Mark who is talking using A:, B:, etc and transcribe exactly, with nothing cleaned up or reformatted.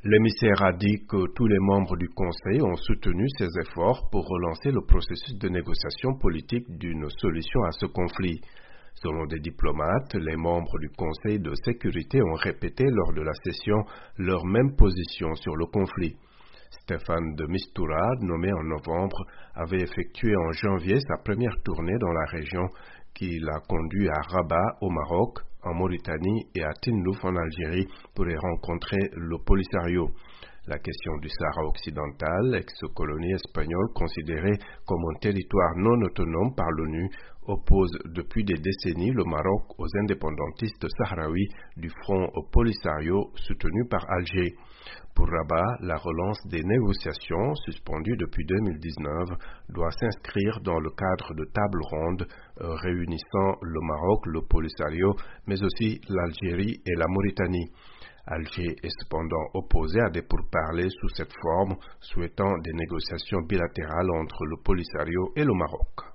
A: L'émissaire a dit que tous les membres du Conseil ont soutenu ses efforts pour relancer le processus de négociation politique d'une solution à ce conflit. Selon des diplomates, les membres du Conseil de sécurité ont répété lors de la session leur même position sur le conflit. Stéphane de Mistura, nommé en novembre, avait effectué en janvier sa première tournée dans la région qui l'a conduit à Rabat au Maroc, en Mauritanie et à Tindouf en Algérie pour y rencontrer le Polisario. La question du Sahara occidental, ex-colonie espagnole considérée comme un territoire non autonome par l'ONU, oppose depuis des décennies le Maroc aux indépendantistes sahraouis du Front Polisario soutenu par Alger. Pour Rabat, la relance des négociations, suspendues depuis deux mille dix-neuf, doit s'inscrire dans le cadre de tables rondes euh, réunissant le Maroc, le Polisario, mais aussi l'Algérie et la Mauritanie. Alger est cependant opposé à des pourparlers sous cette forme, souhaitant des négociations bilatérales entre le Polisario et le Maroc.